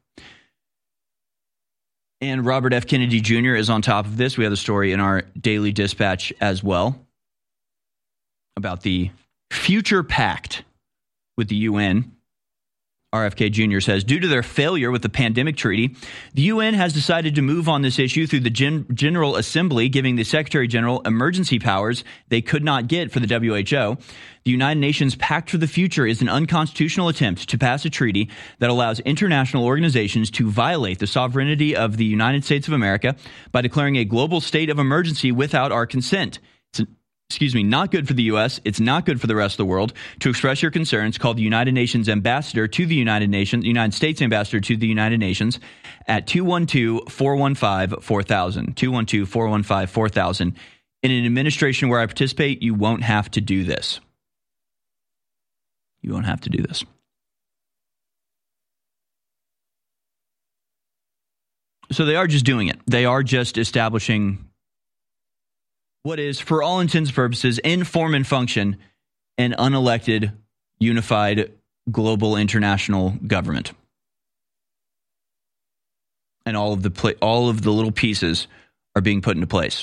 And Robert F. Kennedy Junior is on top of this. We have the story in our Daily Dispatch as well about the future pact with the U N. R F K Junior says, due to their failure with the pandemic treaty, the U N has decided to move on this issue through the Gen- General Assembly, giving the Secretary General emergency powers they could not get for the W H O. The United Nations Pact for the Future is an unconstitutional attempt to pass a treaty that allows international organizations to violate the sovereignty of the United States of America by declaring a global state of emergency without our consent. It's an Excuse me, not good for the U S. It's not good for the rest of the world. To express your concerns, call the United Nations ambassador to the United Nations, United States ambassador to the United Nations at two one two, four one five, four thousand, two one two, four one five, four thousand. In an administration where I participate, you won't have to do this. You won't have to do this. So they are just doing it. They are just establishing what is, for all intents and purposes, in form and function, an unelected, unified, global international government. And all of the pla- all of the little pieces are being put into place.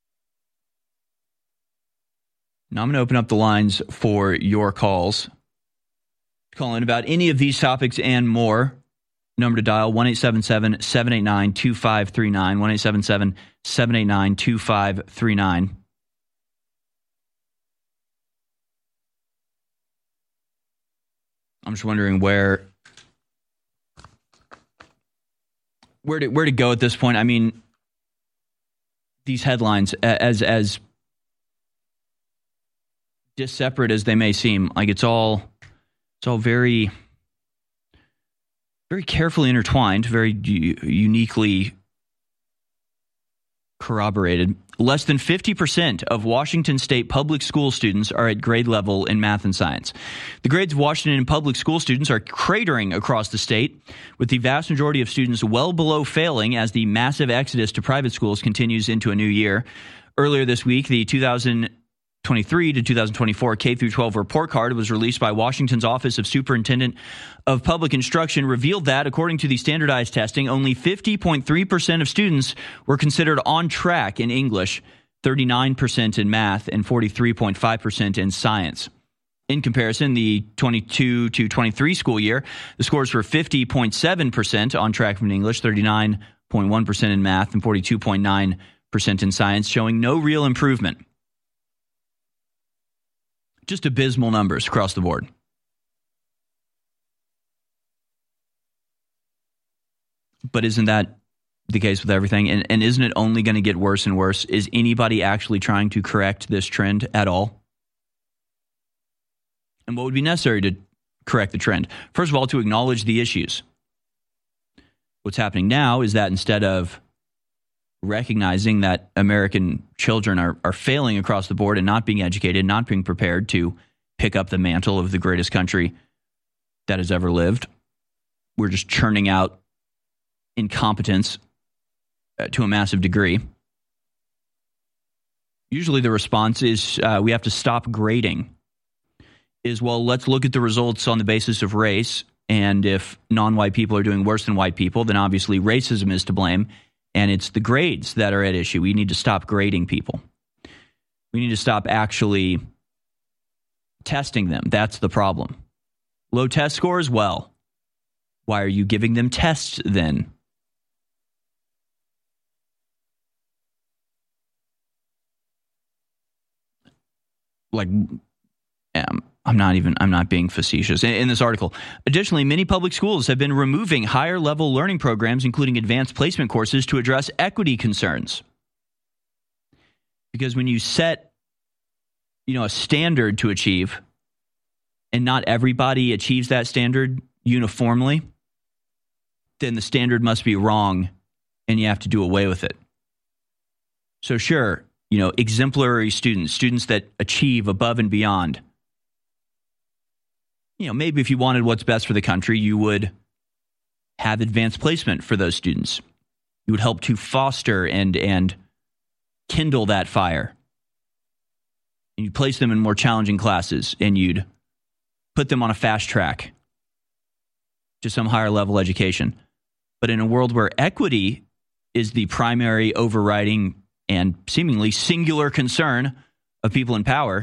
Now I'm going to open up the lines for your calls. Call in about any of these topics and more. Number to dial, one eight seven seven, seven eight nine, two five three nine, one eight seven seven, seven eight nine, two five three nine. I'm just wondering where where to where to go at this point. I mean, these headlines, as as disseparate as they may seem, like it's all it's all very very carefully intertwined, very u- uniquely corroborated. Less than fifty percent of Washington State public school students are at grade level in math and science. The grades of Washington public school students are cratering across the state, with the vast majority of students well below failing as the massive exodus to private schools continues into a new year. Earlier this week, the two thousand twenty-three to two thousand twenty-four K through twelve report card was released by Washington's Office of Superintendent of Public Instruction, revealed that, according to the standardized testing, only fifty point three percent of students were considered on track in English, thirty-nine percent in math, and forty-three point five percent in science. In comparison, the twenty-two to twenty-three school year, the scores were fifty point seven percent on track in English, thirty-nine point one percent in math, and forty-two point nine percent in science, showing no real improvement. Just abysmal numbers across the board. But isn't that the case with everything? And, and isn't it only going to get worse and worse? Is anybody actually trying to correct this trend at all? And what would be necessary to correct the trend? First of all, to acknowledge the issues. What's happening now is that instead of recognizing that American children are, are failing across the board and not being educated, not being prepared to pick up the mantle of the greatest country that has ever lived, we're just churning out incompetence uh, to a massive degree. Usually the response is uh, we have to stop grading. Is, well, let's look at the results on the basis of race, and if non-white people are doing worse than white people, then obviously racism is to blame, and it's the grades that are at issue. We need to stop grading people. We need to stop actually testing them. That's the problem. Low test scores? Well, why are you giving them tests then? Like, um, I'm not even, I'm not being facetious. In, in this article, additionally, many public schools have been removing higher level learning programs, including advanced placement courses, to address equity concerns. Because when you set, you know, a standard to achieve, and not everybody achieves that standard uniformly, then the standard must be wrong, and you have to do away with it. So sure, you know, exemplary students, students that achieve above and beyond. You know, maybe if you wanted what's best for the country, you would have advanced placement for those students. You would help to foster and and kindle that fire. And you'd place them in more challenging classes, and you'd put them on a fast track to some higher level education. But in a world where equity is the primary overriding and seemingly singular concern of people in power,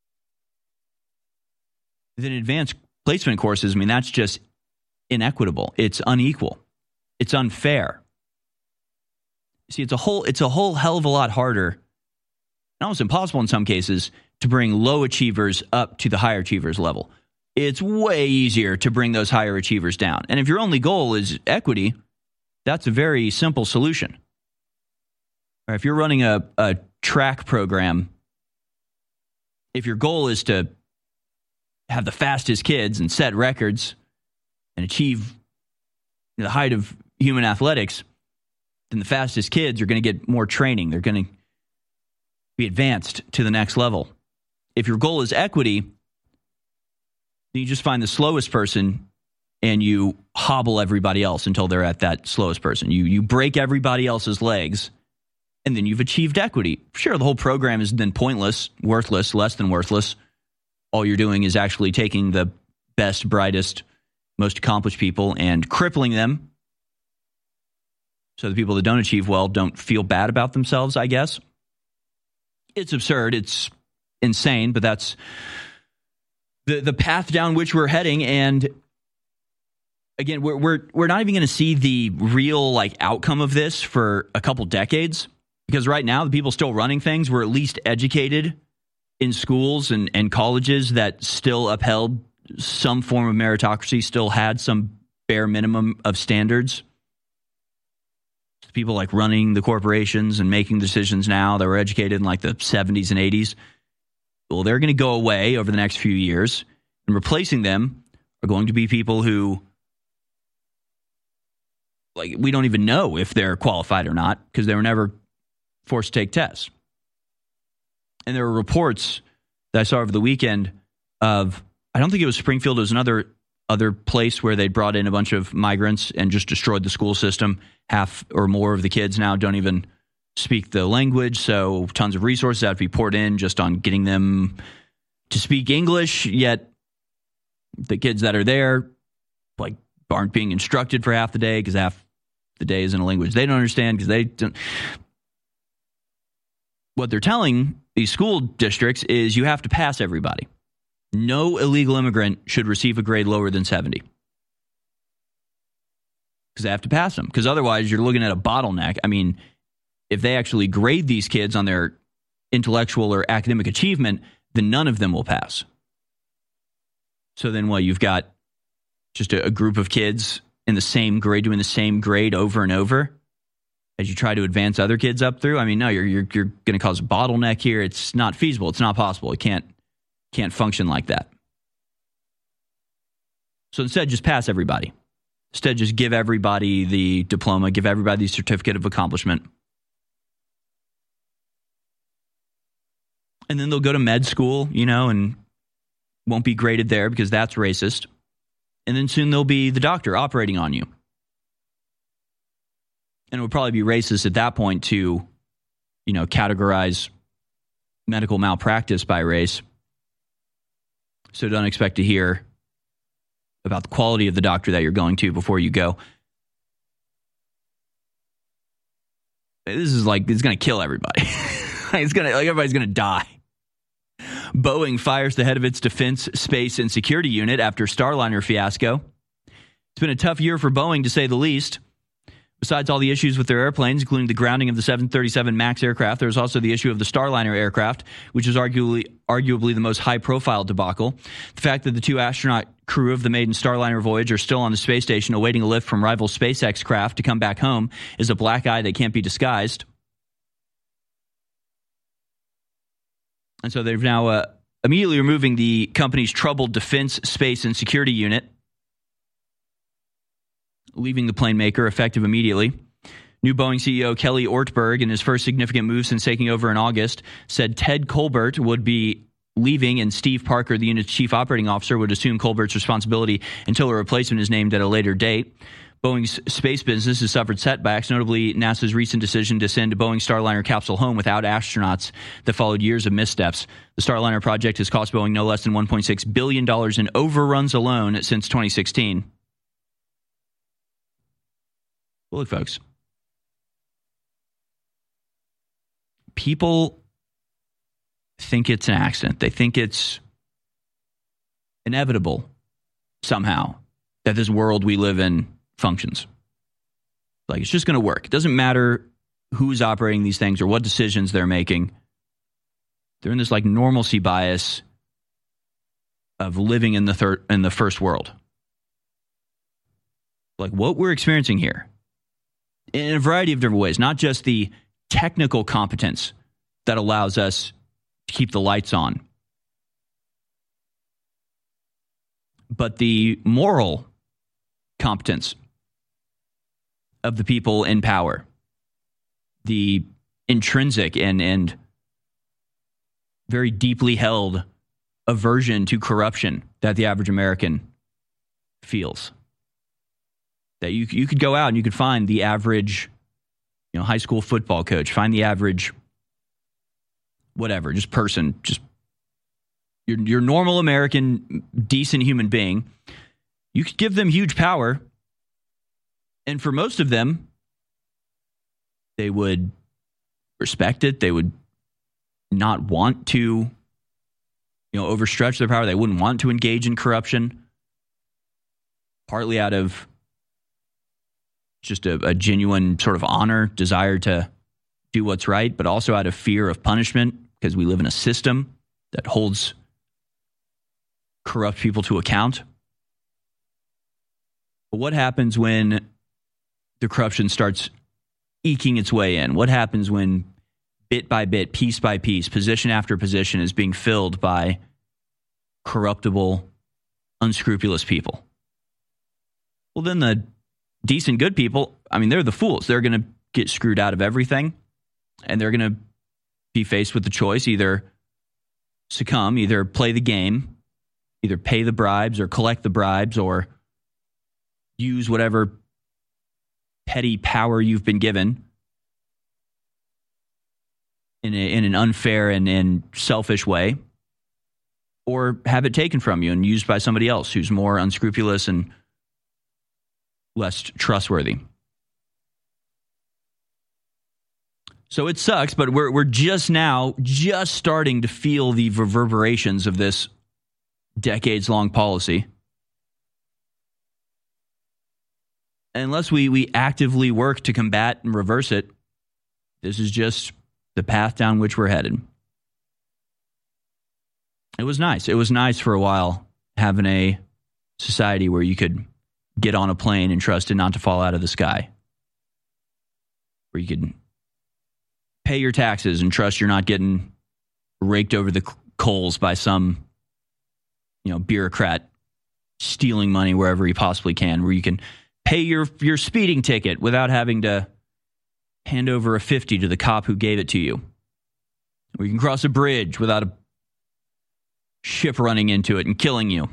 then advanced placement courses, I mean, that's just inequitable. It's unequal. It's unfair. See, it's a whole, it's a whole hell of a lot harder, and almost impossible in some cases, to bring low achievers up to the higher achievers level. It's way easier to bring those higher achievers down. And if your only goal is equity, that's a very simple solution. Or if you're running a, a track program, if your goal is to have the fastest kids and set records and achieve the height of human athletics, then the fastest kids are going to get more training. They're going to be advanced to the next level. If your goal is equity, then you just find the slowest person and you hobble everybody else until they're at that slowest person. You you break everybody else's legs, and then you've achieved equity. Sure, the whole program is then pointless, worthless, less than worthless. All you're doing is actually taking the best, brightest, most accomplished people and crippling them so the people that don't achieve well don't feel bad about themselves, I guess. It's absurd. It's insane, but that's the the path down which we're heading. And again, we're we're we're not even going to see the real like outcome of this for a couple decades, because right now the people still running things were at least educated in schools and, and colleges that still upheld some form of meritocracy, still had some bare minimum of standards. People like running the corporations and making decisions now that were educated in like the seventies and eighties. Well, they're going to go away over the next few years, and replacing them are going to be people who, like, we don't even know if they're qualified or not because they were never forced to take tests. And there were reports that I saw over the weekend of, I don't think it was Springfield, it was another other place where they brought in a bunch of migrants and just destroyed the school system. Half or more of the kids now don't even speak the language, so tons of resources have to be poured in just on getting them to speak English, yet the kids that are there like aren't being instructed for half the day because half the day is in a language they don't understand because they don't. What they're telling these school districts is you have to pass everybody. No illegal immigrant should receive a grade lower than seventy. Because they have to pass them. Because otherwise, you're looking at a bottleneck. I mean, if they actually grade these kids on their intellectual or academic achievement, then none of them will pass. So then what? You've got just a, a group of kids in the same grade doing the same grade over and over as you try to advance other kids up through. I mean, no, you're you're, you're going to cause a bottleneck here. It's not feasible. It's not possible. It can't can't function like that. So instead, just pass everybody. Instead, just give everybody the diploma, give everybody the certificate of accomplishment. And then they'll go to med school, you know, and won't be graded there because that's racist. And then soon they'll be the doctor operating on you. And it would probably be racist at that point to, you know, categorize medical malpractice by race. So don't expect to hear about the quality of the doctor that you're going to before you go. This is like, it's going to kill everybody. It's going to, like, everybody's going to die. Boeing fires the head of its Defense, Space, and Security Unit after Starliner fiasco. It's been a tough year for Boeing, to say the least. Besides all the issues with their airplanes, including the grounding of the seven thirty-seven MAX aircraft, there's also the issue of the Starliner aircraft, which is arguably arguably the most high-profile debacle. The fact that the two astronaut crew of the maiden Starliner voyage are still on the space station awaiting a lift from rival SpaceX craft to come back home is a black eye that can't be disguised. And so they're now uh, immediately removing the company's troubled Defense, Space, and Security Unit, leaving the plane maker effective immediately. New Boeing C E O Kelly Ortberg, in his first significant move since taking over in August, said Ted Colbert would be leaving and Steve Parker, the unit's chief operating officer, would assume Colbert's responsibility until a replacement is named at a later date. Boeing's space business has suffered setbacks, notably NASA's recent decision to send a Boeing Starliner capsule home without astronauts that followed years of missteps. The Starliner project has cost Boeing no less than one point six billion dollars in overruns alone since twenty sixteen. Well, look, folks, people think it's an accident. They think it's inevitable somehow that this world we live in functions. Like, it's just going to work. It doesn't matter who's operating these things or what decisions they're making. They're in this like normalcy bias of living in the third in the first world. Like what we're experiencing here, in a variety of different ways, not just the technical competence that allows us to keep the lights on, but the moral competence of the people in power, the intrinsic and, and very deeply held aversion to corruption that the average American feels. That you you could go out and you could find the average, you know, high school football coach, find the average, whatever, just person, just your your normal American, decent human being. You could give them huge power, and for most of them, they would respect it. They would not want to, you know, overstretch their power. They wouldn't want to engage in corruption, partly out of just a, a genuine sort of honor, desire to do what's right, but also out of fear of punishment, because we live in a system that holds corrupt people to account. But what happens when the corruption starts eking its way in? What happens when bit by bit, piece by piece, position after position is being filled by corruptible, unscrupulous people? Well, then the decent, good people, I mean, they're the fools. They're going to get screwed out of everything, and they're going to be faced with the choice, either succumb, either play the game, either pay the bribes or collect the bribes or use whatever petty power you've been given in, a, in an unfair and, and selfish way, or have it taken from you and used by somebody else who's more unscrupulous and less trustworthy. So it sucks, but we're we're just now just starting to feel the reverberations of this decades-long policy. Unless we, we actively work to combat and reverse it, this is just the path down which we're headed. It was nice. It was nice for a while having a society where you could get on a plane and trust it not to fall out of the sky. Where you could pay your taxes and trust you're not getting raked over the coals by some, you know, bureaucrat stealing money wherever he possibly can, where you can pay your, your speeding ticket without having to hand over a fifty to the cop who gave it to you. Where you can cross a bridge without a ship running into it and killing you.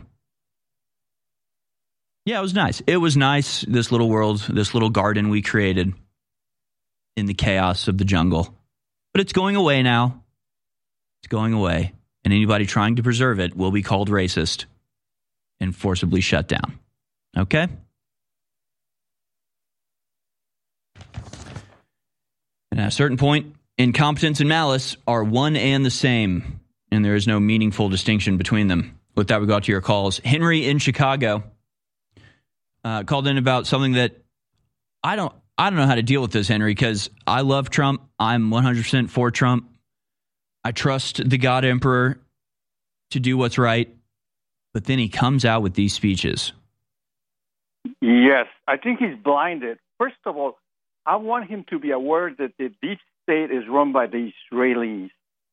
Yeah, it was nice. It was nice, this little world, this little garden we created in the chaos of the jungle. But it's going away now. It's going away. And anybody trying to preserve it will be called racist and forcibly shut down. Okay? And at a certain point, incompetence and malice are one and the same, and there is no meaningful distinction between them. With that, we go out to your calls. Henry in Chicago uh, called in about something that I don't I don't know how to deal with this, Henry, because I love Trump. I'm one hundred percent for Trump. I trust the God Emperor to do what's right, but then he comes out with these speeches. Yes, I think he's blinded. First of all, I want him to be aware that the deep state is run by the Israelis.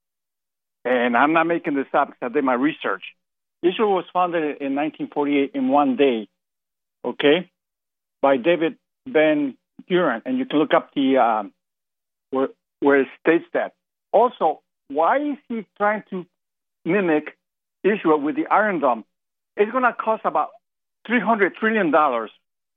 And I'm not making this up because I did my research. Israel was founded in nineteen forty-eight in one day, okay, by David Ben-Gurion. And you can look up the um, where, where it states that. Also, why is he trying to mimic Israel with the Iron Dome? It's going to cost about three hundred trillion dollars,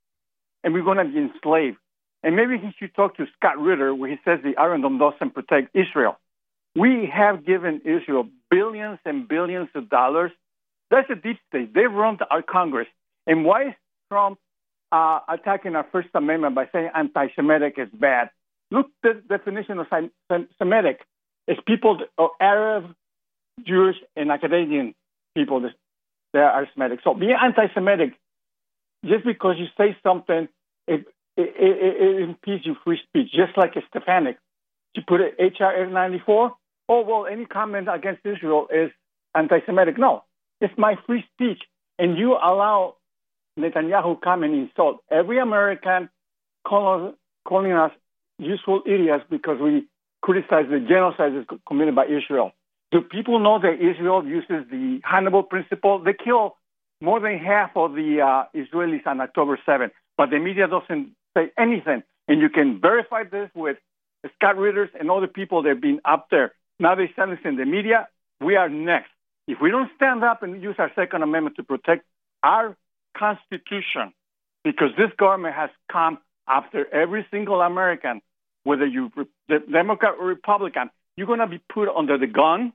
and we're going to be enslaved. And maybe he should talk to Scott Ritter, where he says the Iron Dome doesn't protect Israel. We have given Israel billions and billions of dollars. That's a deep state. They run our Congress. And why is Trump uh, attacking our First Amendment by saying anti-Semitic is bad? Look at the definition of Semitic. It's people, that are Arab, Jewish, and Acadian people that are Semitic. So being anti-Semitic, just because you say something, it, it, it, it impedes your free speech, just like a Stefanik. You put it H R ninety-four, oh, well, any comment against Israel is anti-Semitic. No, it's my free speech. And you allow Netanyahu come and insult every American, calling, calling us useful idiots because we criticize the genocide that's committed by Israel. Do people know that Israel uses the Hannibal principle? They kill more than half of the uh, Israelis on October seventh, but the media doesn't say anything. And you can verify this with Scott Ritters and other people that have been up there. Now they silence in the media. We are next. If we don't stand up and use our Second Amendment to protect our Constitution, because this government has come after every single American, whether you the Democrat or Republican, you're going to be put under the gun,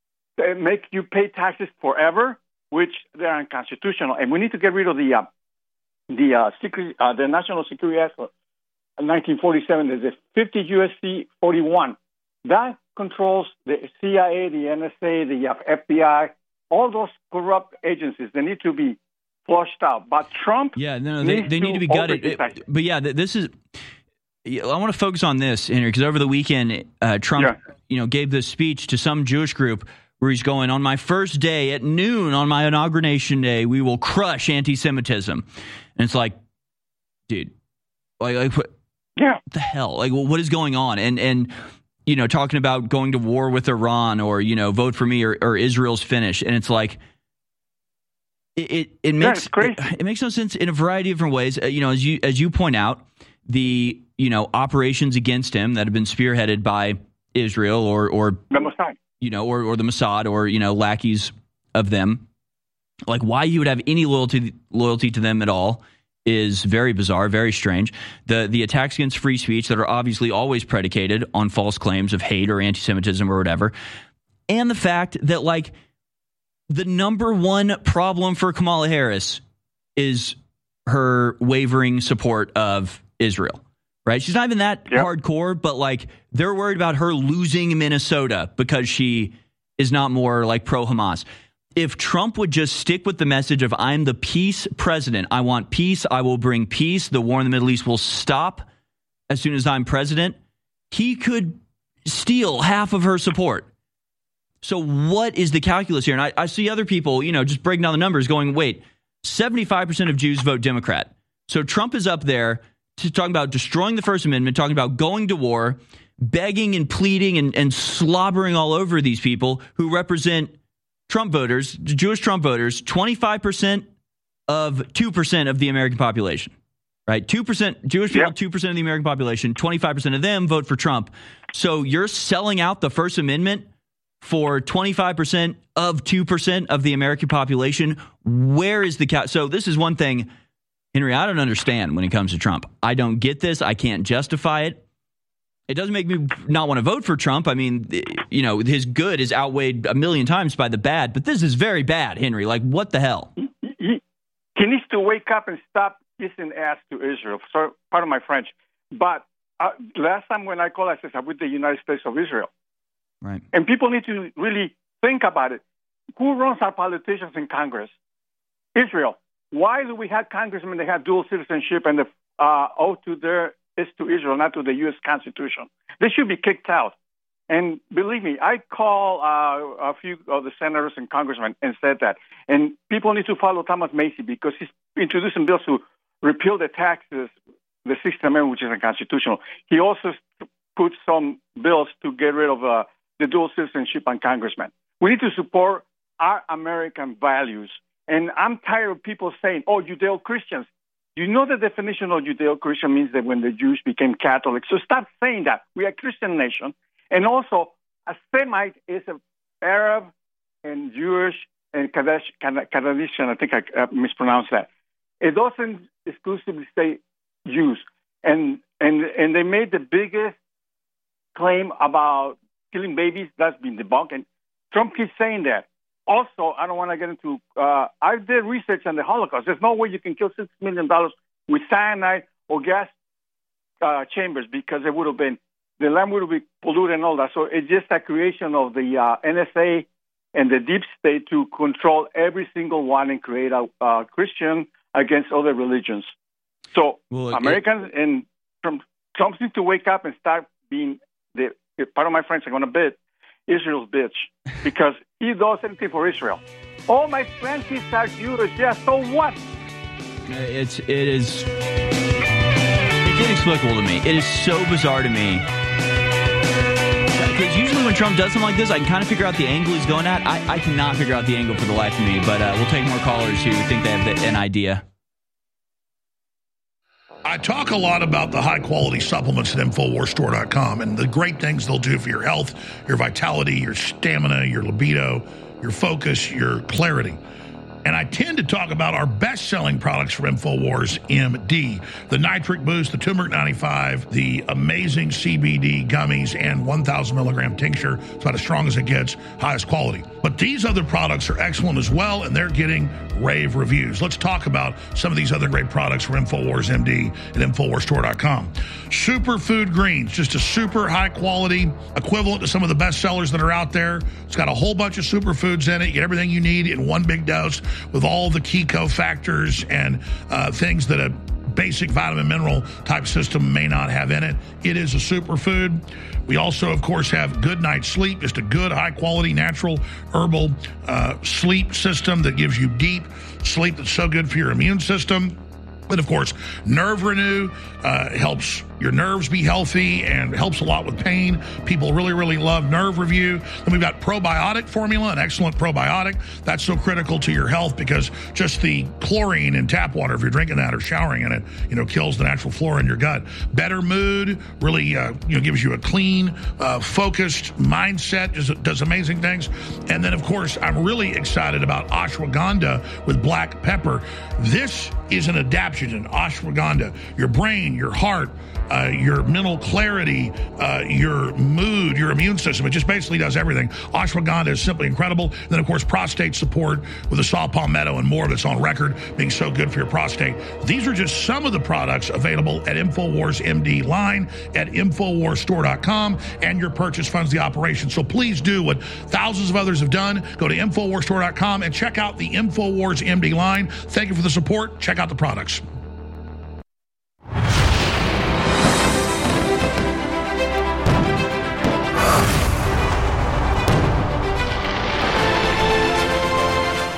make you pay taxes forever, which they are unconstitutional. And we need to get rid of the uh, the uh, secret, uh, the National Security Act of nineteen forty-seven. There's a fifty U S C forty-one that controls the C I A, the N S A, the F B I, all those corrupt agencies. They need to be flushed out. But Trump, yeah, no, they, they need to be gutted. It, but yeah, this is. I want to focus on this, Henry, because over the weekend, uh, Trump, yeah. you know, gave this speech to some Jewish group where he's going, on my first day at noon on my inauguration day, we will crush anti-Semitism. And it's like, dude, like, like what, yeah. what the hell? Like, well, what is going on? And, and, you know, talking about going to war with Iran or, you know, vote for me or, or Israel's finished. And it's like, it, it, it makes, yeah, it, it makes no sense in a variety of different ways. Uh, you know, as you, as you point out, the, you know, operations against him that have been spearheaded by Israel or, or, the Mossad. you know, or, or the Mossad or, you know, lackeys of them, like why you would have any loyalty, loyalty to them at all is very bizarre, very strange. The the attacks against free speech that are obviously always predicated on false claims of hate or anti-Semitism or whatever. And the fact that, like, the number one problem for Kamala Harris is her wavering support of Israel, right? She's not even that yep. hardcore, but, like, they're worried about her losing Minnesota because she is not more, like, pro-Hamas. if Trump would just stick with the message of I'm the peace president, I want peace, I will bring peace, the war in the Middle East will stop as soon as I'm president, he could steal half of her support. So what is the calculus here? And I, I see other people, you know, just breaking down the numbers going, wait, seventy-five percent of Jews vote Democrat. So Trump is up there to talking about destroying the First Amendment, talking about going to war, begging and pleading and, and slobbering all over these people who represent Trump voters, Jewish Trump voters, twenty-five percent of two percent of the American population, right? two percent Jewish people, yep. two percent of the American population, twenty-five percent of them vote for Trump. So you're selling out the First Amendment for twenty-five percent of two percent of the American population. Where is the cal- So this is one thing, Henry, I don't understand when it comes to Trump. I don't get this. I can't justify it. It doesn't make me not want to vote for Trump. I mean, you know, his good is outweighed a million times by the bad, but this is very bad, Henry. Like, what the hell? He, he, he needs to wake up and stop kissing ass to Israel. Sorry, pardon my French. But uh, last time when I called, I said, I'm with the United States of Israel. Right. And people need to really think about it. Who runs our politicians in Congress? Israel. Why do we have congressmen that have dual citizenship and the uh, oath to their is to Israel, not to the U S Constitution? They should be kicked out. And believe me, I call uh, a few of the senators and congressmen and said that. And people need to follow Thomas Macy because he's introducing bills to repeal the taxes, the Sixth Amendment, which is unconstitutional. He also put some bills to get rid of uh, the dual citizenship on congressmen. We need to support our American values. And I'm tired of people saying, oh, Judeo-Christians. You know the definition of Judeo-Christian means that when the Jews became Catholic. So stop saying that. We are a Christian nation. And also, a Semite is an Arab and Jewish and Kadesh, Kaddish, I think I uh, mispronounced that. It doesn't exclusively say Jews. And, and, and they made the biggest claim about killing babies. That's been debunked. And Trump keeps saying that. Also, I don't want to get into, uh, I did research on the Holocaust. There's no way you can kill six million dollars with cyanide or gas uh, chambers because it would have been, the land would have been polluted and all that. So it's just a creation of the uh, N S A and the deep state to control every single one and create a uh, Christian against other religions. So well, Americans it, and Trump, Trump needs to wake up and start being, the part of my friends are going to bid Israel's bitch because he does anything for Israel. All my friends are Jewish. Yeah, so what? It's it is it's inexplicable to me. It is so bizarre to me. Because usually when Trump does something like this, I can kind of figure out the angle he's going at. I, I cannot figure out the angle for the life of me. But uh, we'll take more callers who think they have the, an idea. I talk a lot about the high-quality supplements at Infowars Store dot com and the great things they'll do for your health, your vitality, your stamina, your libido, your focus, your clarity. And I tend to talk about our best-selling products from InfoWars M D, the Nitric Boost, the Turmeric ninety-five, the amazing C B D gummies, and one thousand milligram tincture. It's about as strong as it gets, highest quality. But these other products are excellent as well, and they're getting rave reviews. Let's talk about some of these other great products from InfoWars M D at Infowars Store dot com. Superfood Greens, just a super high-quality equivalent to some of the best sellers that are out there. It's got a whole bunch of superfoods in it. You get everything you need in one big dose, with all the key cofactors and uh, things that a basic vitamin mineral type system may not have in it. It is a superfood. We also, of course, have Good Night Sleep, just a good, high-quality, natural, herbal uh, sleep system that gives you deep sleep that's so good for your immune system. And, of course, Nerve Renew uh, helps your nerves be healthy and helps a lot with pain. People really, really love Nerve Review. Then we've got Probiotic Formula, an excellent probiotic. That's so critical to your health because just the chlorine in tap water, if you're drinking that or showering in it, you know, kills the natural flora in your gut. Better Mood really, uh, you know, gives you a clean, uh, focused mindset, just does amazing things. And then, of course, I'm really excited about Ashwagandha with black pepper. This is an adaptogen, ashwagandha. Your brain, your heart, uh, your mental clarity, uh, your mood, your immune system. It just basically does everything. Ashwagandha is simply incredible. And then, of course, prostate support with the saw palmetto and more that's on record being so good for your prostate. These are just some of the products available at InfoWars M D line at Infowars Store dot com, and your purchase funds the operation. So please do what thousands of others have done. Go to Infowars Store dot com and check out the InfoWars M D line. Thank you for the support. Check out the products.